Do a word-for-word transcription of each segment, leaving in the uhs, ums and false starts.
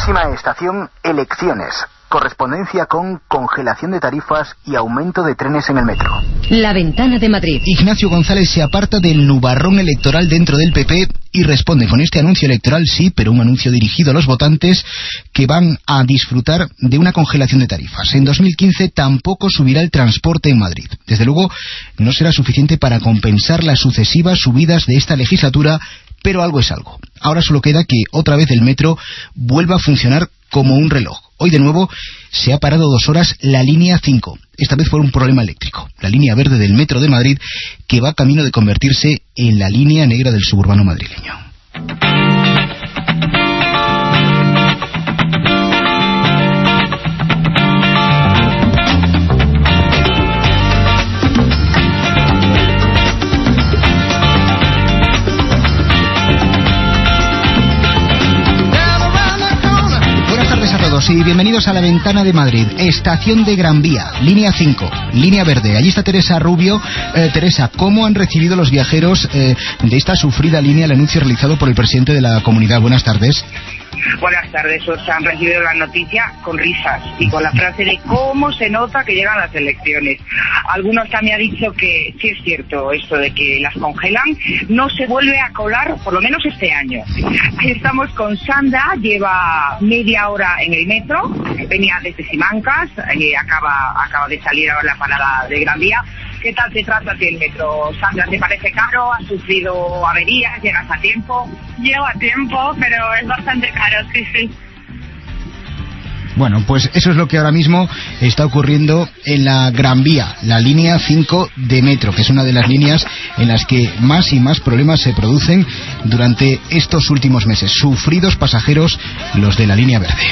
Próxima estación, elecciones. Correspondencia con congelación de tarifas y aumento de trenes en el metro. La Ventana de Madrid. Ignacio González se aparta del nubarrón electoral dentro del P P y responde con este anuncio electoral, sí, pero un anuncio dirigido a los votantes que van a disfrutar de una congelación de tarifas. En dos mil quince tampoco subirá el transporte en Madrid. Desde luego, no será suficiente para compensar las sucesivas subidas de esta legislatura, pero algo es algo. Ahora solo queda que otra vez el metro vuelva a funcionar como un reloj. Hoy de nuevo se ha parado dos horas la línea cinco, esta vez por un problema eléctrico. La línea verde del metro de Madrid, que va camino de convertirse en la línea negra del suburbano madrileño. Sí, bienvenidos a La Ventana de Madrid, estación de Gran Vía, línea cinco, línea verde. Allí está Teresa Rubio. Eh, Teresa, ¿cómo han recibido los viajeros eh, de esta sufrida línea el anuncio realizado por el presidente de la comunidad? Buenas tardes. Buenas tardes, os han recibido la noticia con risas y con la frase de cómo se nota que llegan las elecciones. Algunos también han dicho que sí es cierto esto de que las congelan, no se vuelve a colar por lo menos este año. Ahí estamos con Sandra, lleva media hora en el metro, venía desde Simancas, y acaba, acaba de salir ahora la parada de Gran Vía. ¿Qué tal te trata a ti el metro, Sandra? ¿Te parece caro? ¿Has sufrido averías? ¿Llegas a tiempo? Llego a tiempo, pero es bastante caro, sí, sí. Bueno, pues eso es lo que ahora mismo está ocurriendo en la Gran Vía, la línea cinco de metro, que es una de las líneas en las que más y más problemas se producen durante estos últimos meses. Sufridos pasajeros los de la línea verde.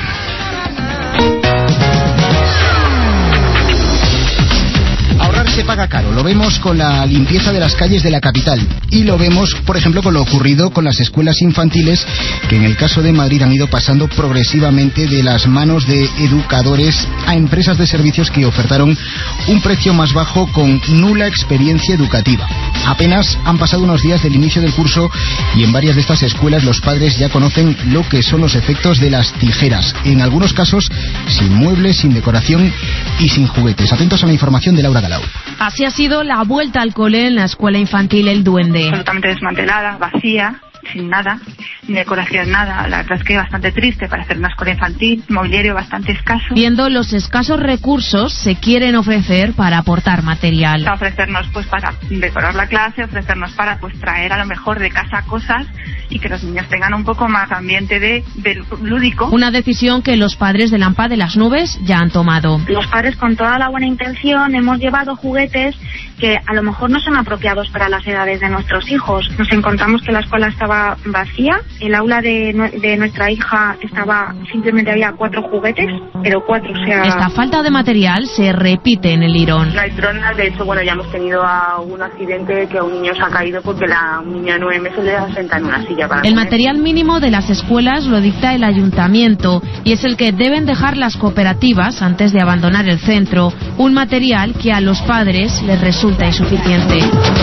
Se paga caro, lo vemos con la limpieza de las calles de la capital y lo vemos, por ejemplo, con lo ocurrido con las escuelas infantiles, que en el caso de Madrid han ido pasando progresivamente de las manos de educadores a empresas de servicios que ofertaron un precio más bajo con nula experiencia educativa. Apenas han pasado unos días del inicio del curso y en varias de estas escuelas los padres ya conocen lo que son los efectos de las tijeras, en algunos casos sin muebles, sin decoración y sin juguetes. Atentos a la información de Laura Galau. Así ha sido la vuelta al cole en la escuela infantil El Duende. Absolutamente desmantelada, vacía, sin nada, ni decoración, nada. La verdad es que bastante triste para hacer una escuela infantil, mobiliario bastante escaso. Viendo los escasos recursos, se quieren ofrecer para aportar material. A ofrecernos pues para decorar la clase, ofrecernos para pues traer a lo mejor de casa cosas y que los niños tengan un poco más ambiente de, de lúdico. Una decisión que los padres del AMPA de las Nubes ya han tomado. Los padres, con toda la buena intención, hemos llevado juguetes que a lo mejor no son apropiados para las edades de nuestros hijos. Nos encontramos que la escuela estaba vacía, el aula de, de nuestra hija estaba, simplemente había cuatro juguetes, pero cuatro, o sea... Esta falta de material se repite en el Lirón. No hay tronas, de hecho, bueno, ya hemos tenido algún accidente que a un niño se ha caído porque la niña de nueve meses le ha sentado en una silla para El comer. material mínimo de las escuelas lo dicta el ayuntamiento y es el que deben dejar las cooperativas antes de abandonar el centro, un material que a los padres les resulta insuficiente.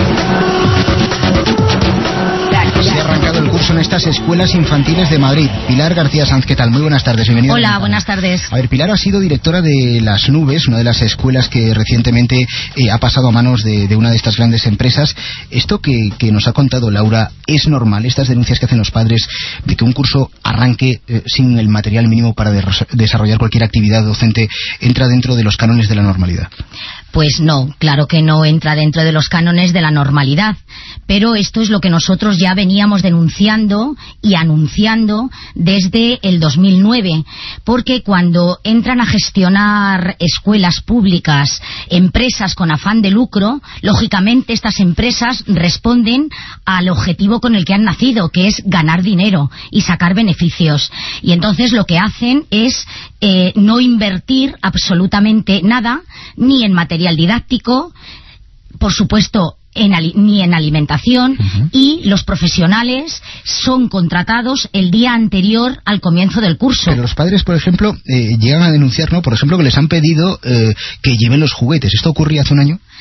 Se ha arrancado el curso en estas escuelas infantiles de Madrid. Pilar García Sanz, ¿qué tal? Muy buenas tardes, bienvenida. Hola, buenas tardes. A ver, Pilar ha sido directora de Las Nubes, una de las escuelas que recientemente eh, ha pasado a manos de, de una de estas grandes empresas. Esto que, que nos ha contado Laura, ¿es normal, estas denuncias que hacen los padres de que un curso arranque eh, sin el material mínimo para de, desarrollar cualquier actividad docente, entra dentro de los cánones de la normalidad? Pues no, claro que no entra dentro de los cánones de la normalidad, pero esto es lo que nosotros ya veníamos denunciando y anunciando desde el dos mil nueve, porque cuando entran a gestionar escuelas públicas, empresas con afán de lucro, lógicamente estas empresas responden al objetivo con el que han nacido, que es ganar dinero y sacar beneficios, y entonces lo que hacen es eh, no invertir absolutamente nada, ni en material didáctico, por supuesto en ni en alimentación, uh-huh. y los profesionales son contratados el día anterior al comienzo del curso. Pero los padres, por ejemplo, eh, llegan a denunciar, ¿no? Por ejemplo, que les han pedido eh, que lleven los juguetes. ¿Esto ocurría hace un año?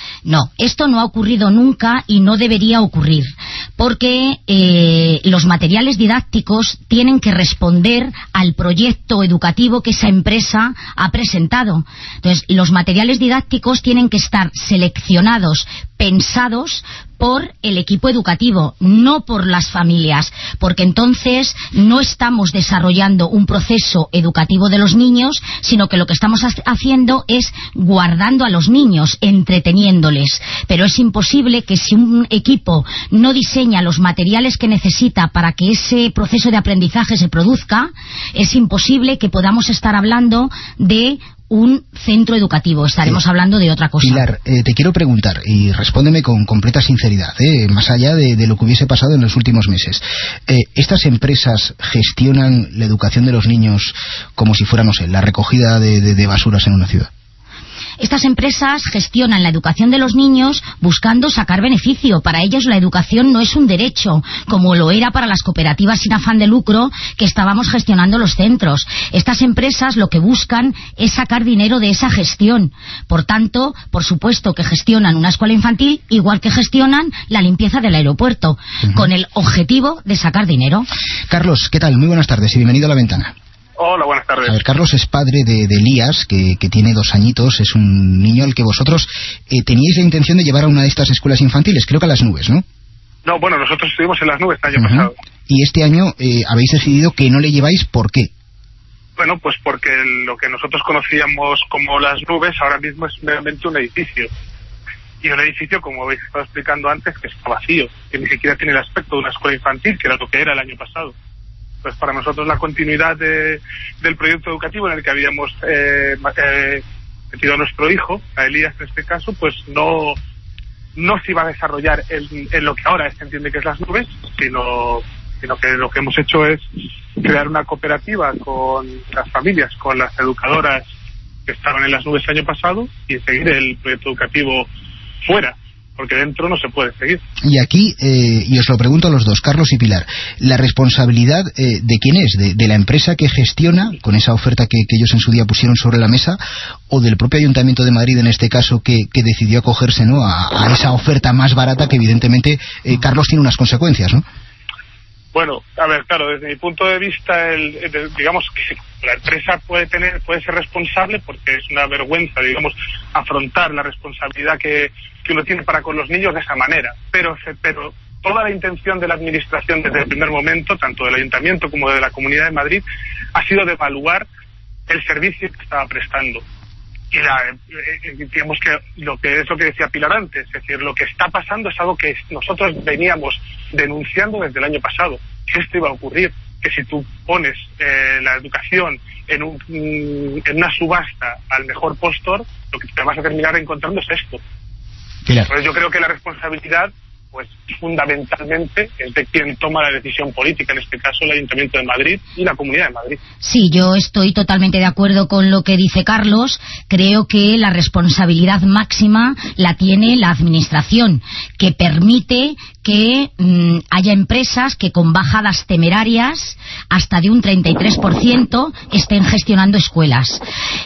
No, esto no ha ocurrido nunca y no debería ocurrir, porque eh, los materiales didácticos tienen que responder al proyecto educativo que esa empresa ha presentado. Entonces, los materiales didácticos tienen que estar seleccionados, pensados por el equipo educativo, no por las familias, porque entonces no estamos desarrollando un proceso educativo de los niños, sino que lo que estamos haciendo es guardando a los niños, entreteniéndoles. Pero es imposible que si un equipo no diseña los materiales que necesita para que ese proceso de aprendizaje se produzca, es imposible que podamos estar hablando de un centro educativo. Estaremos sí. hablando de otra cosa. Pilar, eh, te quiero preguntar, y respóndeme con completa sinceridad, eh, más allá de, de lo que hubiese pasado en los últimos meses. Eh, ¿Estas empresas gestionan la educación de los niños como si fuera, no sé, la recogida de, de, de basuras en una ciudad? Estas empresas gestionan la educación de los niños buscando sacar beneficio. Para ellos la educación no es un derecho, como lo era para las cooperativas sin afán de lucro que estábamos gestionando los centros. Estas empresas lo que buscan es sacar dinero de esa gestión. Por tanto, por supuesto que gestionan una escuela infantil igual que gestionan la limpieza del aeropuerto, uh-huh. con el objetivo de sacar dinero. Carlos, ¿qué tal? Muy buenas tardes y bienvenido a La Ventana. Hola, buenas tardes. A ver, Carlos es padre de, de Elías, que, que tiene dos añitos, es un niño al que vosotros eh, teníais la intención de llevar a una de estas escuelas infantiles, creo que a Las Nubes, ¿no? No, bueno, nosotros estuvimos en Las Nubes el año uh-huh. pasado. Y este año eh, habéis decidido que no le lleváis, ¿por qué? Bueno, pues porque lo que nosotros conocíamos como Las Nubes ahora mismo es meramente un edificio. Y un edificio, como habéis estado explicando antes, que está vacío, que ni siquiera tiene el aspecto de una escuela infantil, que era lo que era el año pasado. Pues para nosotros la continuidad de, del proyecto educativo en el que habíamos eh, eh, metido a nuestro hijo, a Elías en este caso, pues no no se iba a desarrollar en, en lo que ahora se entiende que es Las Nubes, sino, sino que lo que hemos hecho es crear una cooperativa con las familias, con las educadoras que estaban en Las Nubes el año pasado y seguir el proyecto educativo fuera, porque dentro no se puede seguir. Y aquí, eh, y os lo pregunto a los dos, Carlos y Pilar, ¿la responsabilidad eh, de quién es? ¿De, de la empresa que gestiona, con esa oferta que, que ellos en su día pusieron sobre la mesa, o del propio Ayuntamiento de Madrid, en este caso, que, que decidió acogerse, ¿no?, a, a esa oferta más barata que evidentemente, eh, Carlos, tiene unas consecuencias, ¿no? Bueno, a ver, claro, desde mi punto de vista, el, el, digamos que la empresa puede tener, puede ser responsable, porque es una vergüenza, digamos, afrontar la responsabilidad que, que uno tiene para con los niños de esa manera. Pero, pero toda la intención de la administración desde el primer momento, tanto del Ayuntamiento como de la Comunidad de Madrid, ha sido de evaluar el servicio que estaba prestando. Y la, digamos que lo que es lo que decía Pilar antes, es decir, lo que está pasando es algo que nosotros veníamos denunciando desde el año pasado, que esto iba a ocurrir, que si tú pones eh, la educación en, un, en una subasta al mejor postor, lo que te vas a terminar encontrando es esto. Pilar. Entonces yo creo que la responsabilidad, pues fundamentalmente, es de quien toma la decisión política, en este caso el Ayuntamiento de Madrid y la Comunidad de Madrid. Sí, yo estoy totalmente de acuerdo con lo que dice Carlos. Creo que la responsabilidad máxima la tiene la Administración, que permite que mmm, haya empresas que con bajadas temerarias, hasta de un treinta y tres por ciento, estén gestionando escuelas.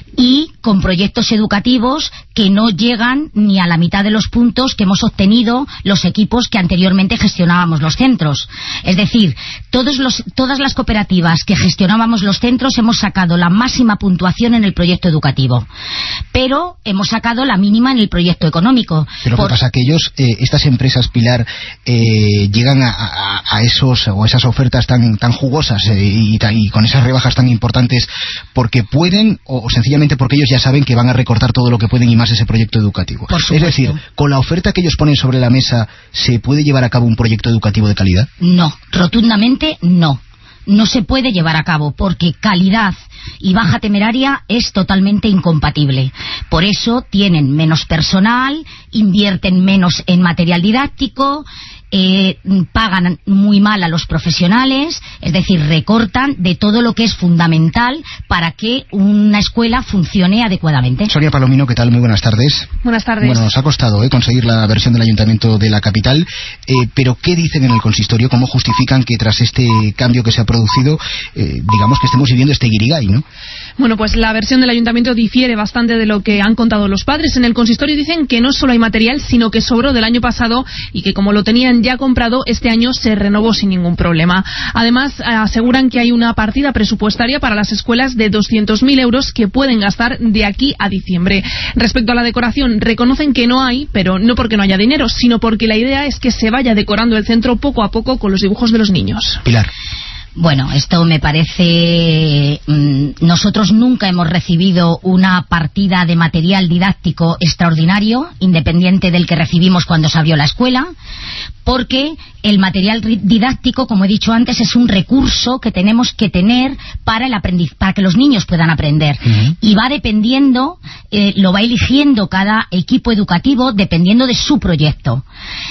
Y con proyectos educativos que no llegan ni a la mitad de los puntos que hemos obtenido los equipos que anteriormente gestionábamos los centros. Es decir, todos los, todas las cooperativas que gestionábamos los centros hemos sacado la máxima puntuación en el proyecto educativo, pero hemos sacado la mínima en el proyecto económico. Pero lo que pasa es que ellos, eh, estas empresas, Pilar, eh, llegan a, a, a esos o esas ofertas tan, tan jugosas eh, y, y con esas rebajas tan importantes porque pueden, o, o sencillamente porque ellos ya saben que van a recortar todo lo que pueden y más ese proyecto educativo. Es decir, con la oferta que ellos ponen sobre la mesa, ¿se puede llevar a cabo un proyecto educativo de calidad? No, rotundamente no. No se puede llevar a cabo porque calidad y baja temeraria es totalmente incompatible. Por eso tienen menos personal, invierten menos en material didáctico, eh, pagan muy mal a los profesionales, es decir, recortan de todo lo que es fundamental para que una escuela funcione adecuadamente. Sonia Palomino, ¿qué tal? Muy buenas tardes. Buenas tardes. Bueno, nos ha costado eh, conseguir la versión del Ayuntamiento de la capital, eh, pero ¿qué dicen en el consistorio? ¿Cómo justifican que tras este cambio que se ha producido, eh, digamos que estemos viviendo este guirigay, ¿no? Bueno, pues la versión del Ayuntamiento difiere bastante de lo que han contado los padres. En el consistorio dicen que no solo hay material, sino que sobró del año pasado y que como lo tenían ya comprado, este año se renovó sin ningún problema. Además, aseguran que hay una partida presupuestaria para las escuelas de doscientos mil euros que pueden gastar de aquí a diciembre. Respecto a la decoración, reconocen que no hay, pero no porque no haya dinero, sino porque la idea es que se vaya decorando el centro poco a poco con los dibujos de los niños. Pilar. Bueno, esto me parece... Nosotros nunca hemos recibido una partida de material didáctico extraordinario, independiente del que recibimos cuando se abrió la escuela, porque el material didáctico, como he dicho antes, es un recurso que tenemos que tener para el aprendiz, para que los niños puedan aprender. Uh-huh. Y va dependiendo, eh, lo va eligiendo cada equipo educativo dependiendo de su proyecto.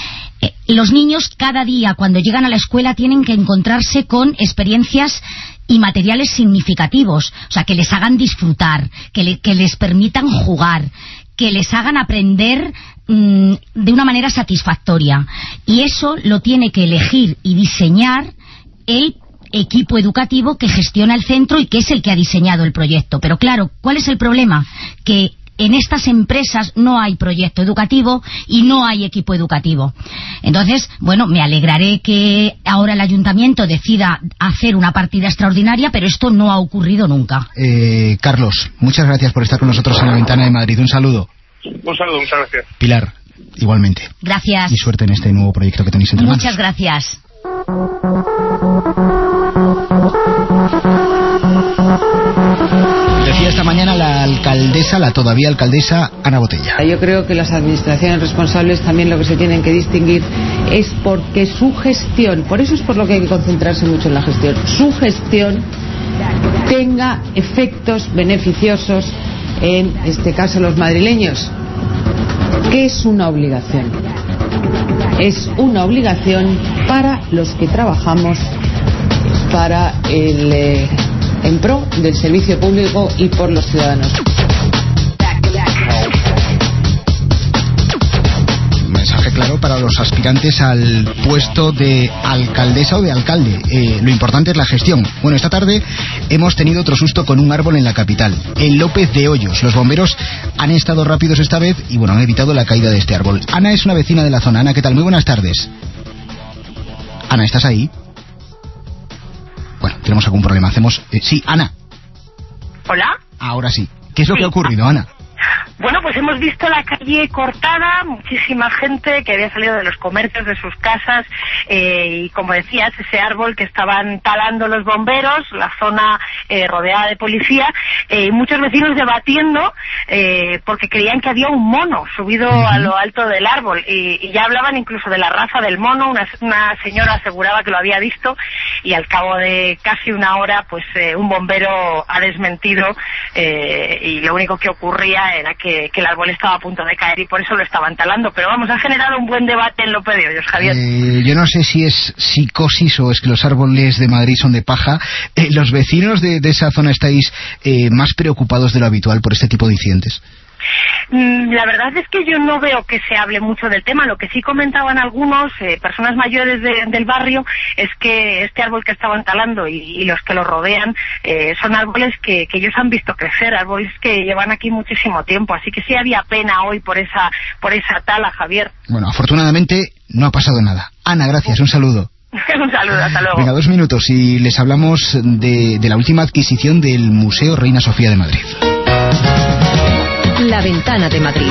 Los niños cada día cuando llegan a la escuela tienen que encontrarse con experiencias y materiales significativos, o sea, que les hagan disfrutar, que, le, que les permitan jugar, que les hagan aprender mmm, de una manera satisfactoria. Y eso lo tiene que elegir y diseñar el equipo educativo que gestiona el centro y que es el que ha diseñado el proyecto. Pero claro, ¿cuál es el problema? Que en estas empresas no hay proyecto educativo y no hay equipo educativo. Entonces, bueno, me alegraré que ahora el ayuntamiento decida hacer una partida extraordinaria, pero esto no ha ocurrido nunca. Eh, Carlos, muchas gracias por estar con nosotros en La Ventana de Madrid. Un saludo. Un saludo, muchas gracias. Pilar, igualmente. Gracias. Y suerte en este nuevo proyecto que tenéis entre manos. Muchas gracias. Decía esta mañana la alcaldesa, la todavía alcaldesa Ana Botella. Yo creo que las administraciones responsables también lo que se tienen que distinguir es porque su gestión, por eso es por lo que hay que concentrarse mucho en la gestión, su gestión tenga efectos beneficiosos en este caso los madrileños, que es una obligación. Es una obligación para los que trabajamos para el eh, en pro del servicio público y por los ciudadanos. Mensaje claro para los aspirantes al puesto de alcaldesa o de alcalde. Eh, lo importante es la gestión. Bueno, esta tarde hemos tenido otro susto con un árbol en la capital, en López de Hoyos. Los bomberos han estado rápidos esta vez y bueno, han evitado la caída de este árbol. Ana es una vecina de la zona. Ana, ¿qué tal? Muy buenas tardes. Ana, ¿estás ahí? Bueno, tenemos algún problema. Hacemos... Eh, sí, Ana. ¿Hola? Ahora sí. ¿Qué es lo sí. que ha ocurrido, Ana? Bueno, pues hemos visto la calle cortada, muchísima gente que había salido de los comercios, de sus casas, eh, y como decías, ese árbol que estaban talando los bomberos, la zona eh, rodeada de policía, eh, muchos vecinos debatiendo eh, porque creían que había un mono subido uh-huh. a lo alto del árbol, y, y ya hablaban incluso de la raza del mono. Una, una señora aseguraba que lo había visto, y al cabo de casi una hora, pues eh, un bombero ha desmentido, eh, y lo único que ocurría era que Que, que el árbol estaba a punto de caer y por eso lo estaban talando. Pero vamos, ha generado un buen debate en López de Hoyos, Javier. Eh, yo no sé si es psicosis o es que los árboles de Madrid son de paja. Eh, ¿Los vecinos de, de esa zona estáis eh, más preocupados de lo habitual por este tipo de incidentes? La verdad es que yo no veo que se hable mucho del tema. Lo que sí comentaban algunos, eh, personas mayores de, del barrio, es que este árbol que estaban talando y, y los que lo rodean eh, son árboles que, que ellos han visto crecer, árboles que llevan aquí muchísimo tiempo. Así que sí había pena hoy por esa, por esa tala, Javier. Bueno, afortunadamente no ha pasado nada. Ana, gracias, un saludo. Un saludo, hasta luego. Venga, dos minutos y les hablamos de, de la última adquisición del Museo Reina Sofía de Madrid. La Ventana de Madrid.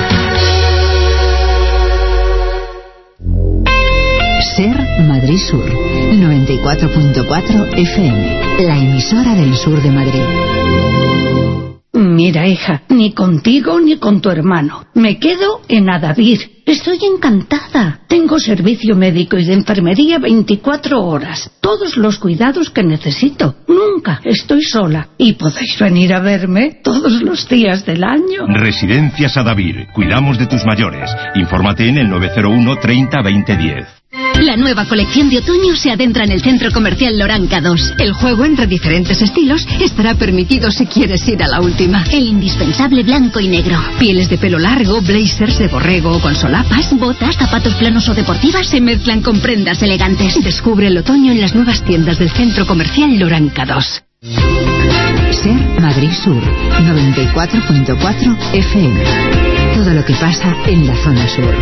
Ser Madrid Sur, noventa y cuatro punto cuatro F M, la emisora del sur de Madrid. Mira, hija, ni contigo ni con tu hermano. Me quedo en Adavir. Estoy encantada. Tengo servicio médico y de enfermería veinticuatro horas. Todos los cuidados que necesito. Nunca estoy sola. Y podéis venir a verme todos los días del año. Residencias Adavir. Cuidamos de tus mayores. Infórmate en el nueve cero uno treinta veinte diez. La nueva colección de otoño se adentra en el Centro Comercial Loranca dos. El juego entre diferentes estilos estará permitido si quieres ir a la última. El indispensable blanco y negro. Pieles de pelo largo, blazers de borrego o con solapas. Botas, zapatos planos o deportivas se mezclan con prendas elegantes. Descubre el otoño en las nuevas tiendas del Centro Comercial Loranca dos. Ser Madrid Sur, noventa y cuatro punto cuatro F M. Todo lo que pasa en la zona sur.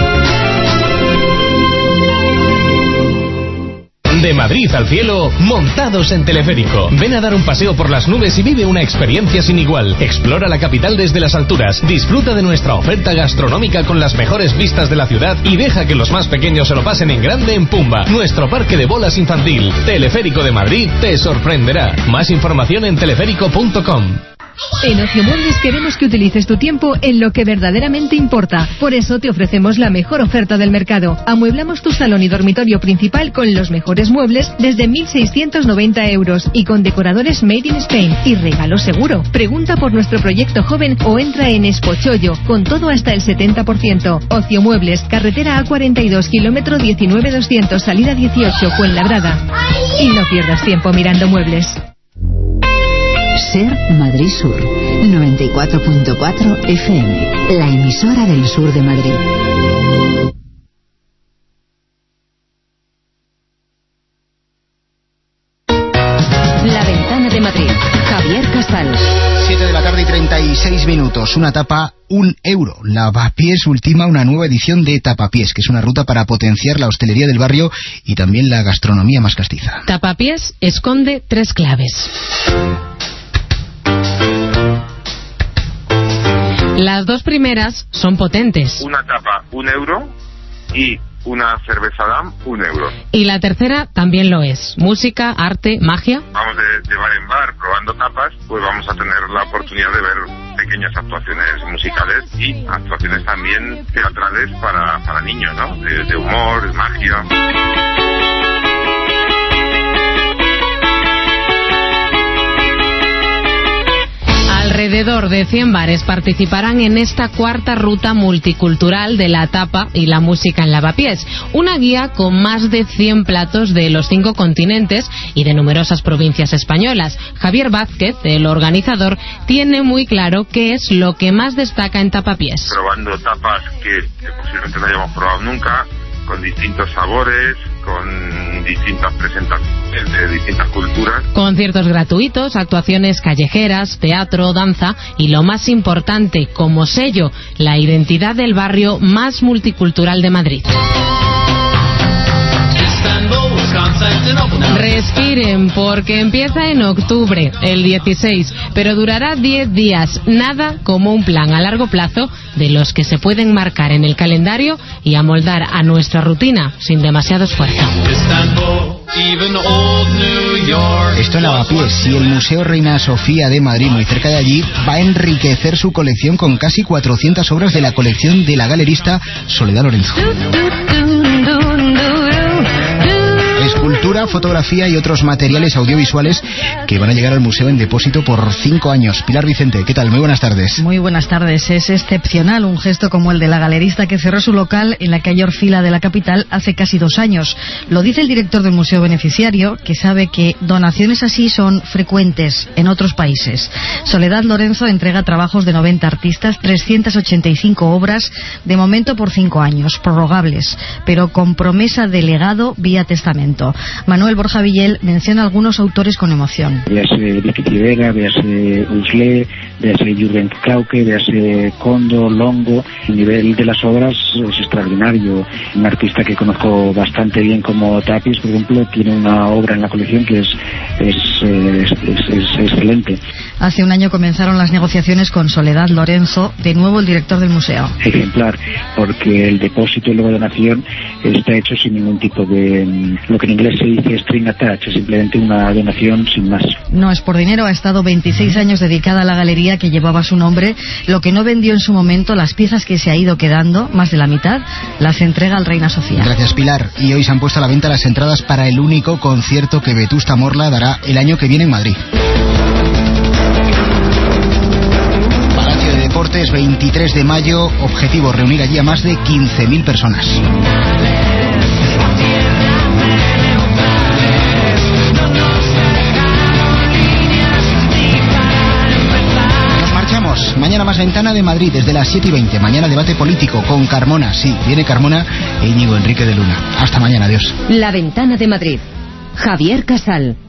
De Madrid al cielo, montados en teleférico. Ven a dar un paseo por las nubes y vive una experiencia sin igual. Explora la capital desde las alturas. Disfruta de nuestra oferta gastronómica con las mejores vistas de la ciudad y deja que los más pequeños se lo pasen en grande en Pumba, nuestro parque de bolas infantil. Teleférico de Madrid te sorprenderá. Más información en teleférico punto com. En Ocio Muebles queremos que utilices tu tiempo en lo que verdaderamente importa. Por eso te ofrecemos la mejor oferta del mercado. Amueblamos tu salón y dormitorio principal con los mejores muebles desde mil seiscientos noventa euros y con decoradores made in Spain y regalo seguro. Pregunta por nuestro proyecto joven o entra en Espochollo, con todo hasta el setenta por ciento. Ocio Muebles, carretera A cuarenta y dos, kilómetro diecinueve doscientos, salida dieciocho, Fuenlabrada. Y no pierdas tiempo mirando muebles. Ser Madrid Sur, noventa y cuatro punto cuatro F M, la emisora del sur de Madrid. La Ventana de Madrid, Javier Casal. siete de la tarde y treinta y seis minutos, una tapa, un euro. Lavapiés ultima una nueva edición de Tapapiés, que es una ruta para potenciar la hostelería del barrio y también la gastronomía más castiza. Tapapiés esconde tres claves. Las dos primeras son potentes. Una tapa, un euro, y una cerveza Dam, un euro. Y la tercera también lo es. Música, arte, magia. Vamos de, de bar en bar probando tapas, pues vamos a tener la oportunidad de ver pequeñas actuaciones musicales y actuaciones también teatrales para, para niños, ¿no? De, de humor, de magia. Alrededor de cien bares participarán en esta cuarta ruta multicultural de la tapa y la música en Lavapiés, una guía con más de cien platos de los cinco continentes y de numerosas provincias españolas. Javier Vázquez, el organizador, tiene muy claro qué es lo que más destaca en Tapapiés. Probando tapas que, que posiblemente no hayamos probado nunca, con distintos sabores, con distintas presentaciones de distintas culturas. Conciertos gratuitos, actuaciones callejeras, teatro, danza y lo más importante, como sello, la identidad del barrio más multicultural de Madrid. Respiren, porque empieza en octubre, el dieciséis, pero durará diez días, nada como un plan a largo plazo de los que se pueden marcar en el calendario y amoldar a nuestra rutina sin demasiado esfuerzo. Esto en Lavapiés, y el Museo Reina Sofía de Madrid, muy cerca de allí, va a enriquecer su colección con casi cuatrocientas obras de la colección de la galerista Soledad Lorenzo. Escultura, fotografía y otros materiales audiovisuales que van a llegar al museo en depósito por cinco años. Pilar Vicente, ¿qué tal? Muy buenas tardes. Muy buenas tardes. Es excepcional un gesto como el de la galerista que cerró su local en la calle Orfila de la capital hace casi dos años. Lo dice el director del museo beneficiario, que sabe que donaciones así son frecuentes en otros países. Soledad Lorenzo entrega trabajos de noventa artistas, trescientas ochenta y cinco obras, de momento por cinco años, prorrogables, pero con promesa de legado vía testamento. Manuel Borja Villel menciona algunos autores con emoción. Véase Vicky Rivera, véase Uslé, véase Jürgen Klauke, véase Kondo, Longo. El nivel de las obras es extraordinario. Un artista que conozco bastante bien como Tapis, por ejemplo, tiene una obra en la colección que es, es, es, es, es excelente. Hace un año comenzaron las negociaciones con Soledad Lorenzo, de nuevo el director del museo. Ejemplar, porque el depósito y luego donación está hecho sin ningún tipo de, lo que en inglés se dice string attached, es simplemente una donación sin más. No es por dinero, ha estado veintiséis años dedicada a la galería que llevaba su nombre. Lo que no vendió en su momento, las piezas que se ha ido quedando, más de la mitad, las entrega al Reina Sofía. Gracias, Pilar. Y hoy se han puesto a la venta las entradas para el único concierto que Vetusta Morla dará el año que viene en Madrid. Palacio de Deportes, veintitrés de mayo, objetivo reunir allí a más de quince mil personas. Mañana más Ventana de Madrid desde las siete y veinte. Mañana debate político con Carmona. Sí, viene Carmona e Íñigo Enrique de Luna. Hasta mañana, adiós. La Ventana de Madrid. Javier Casal.